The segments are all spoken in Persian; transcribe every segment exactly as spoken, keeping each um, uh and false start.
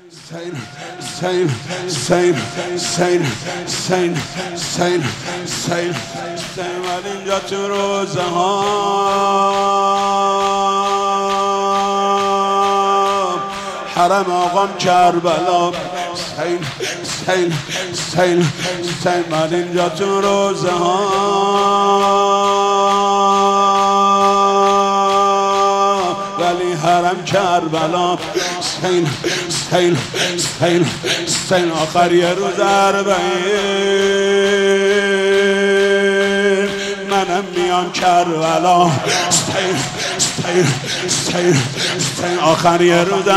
Hüseyin, Hüseyin, Hüseyin, Hüseyin, Hüseyin, Hüseyin, Hüseyin, Hüseyin var اینجا تو روزه ها حرم آقام کربلا حسین حسین حسین حسین من اینجا تو روزه ها ولی حرم کربلا حسین حسین حسین حسین آخر یه روز اربعین منم میام کربلا حسین حسین حسین حسین آخر یه روز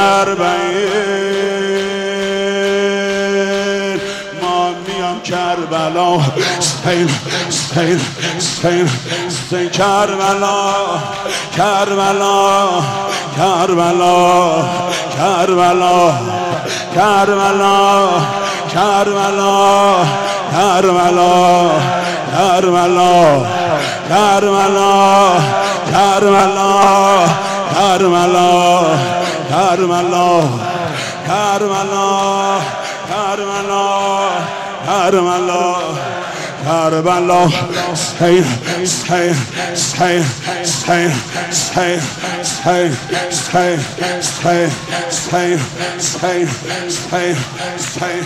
اربعین ما میام کربلا حسین حسین حسین حسین کربلا کربلا کربلا کربلا کربلا کربلا کربلا کربلا کربلا کربلا کربلا کربلا کربلا کربلا کربلا کربلا حسین حسین حسین حسین حسین حسین حسین حسین حسین حسین حسین حسین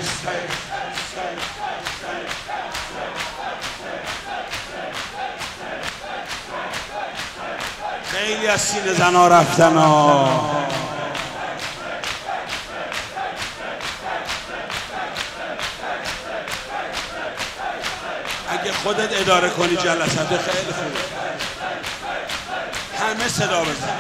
خیلی از سینه زنا رفتن ها. اگه خودت اداره کنی جلسات خیلی خوبه، همه صدا بزن.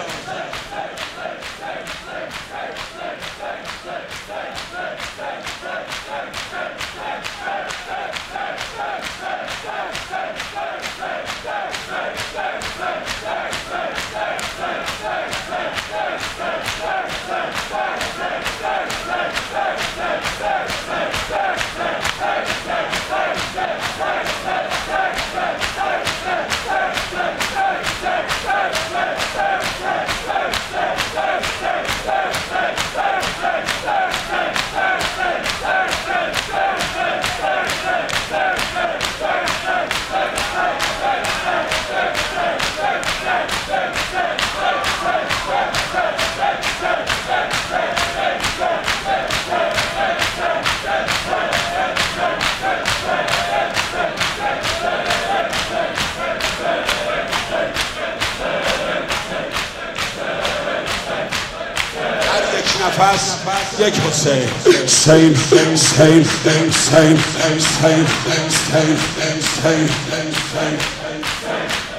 نفس یک حسین حسین حسین حسین حسین حسین حسین حسین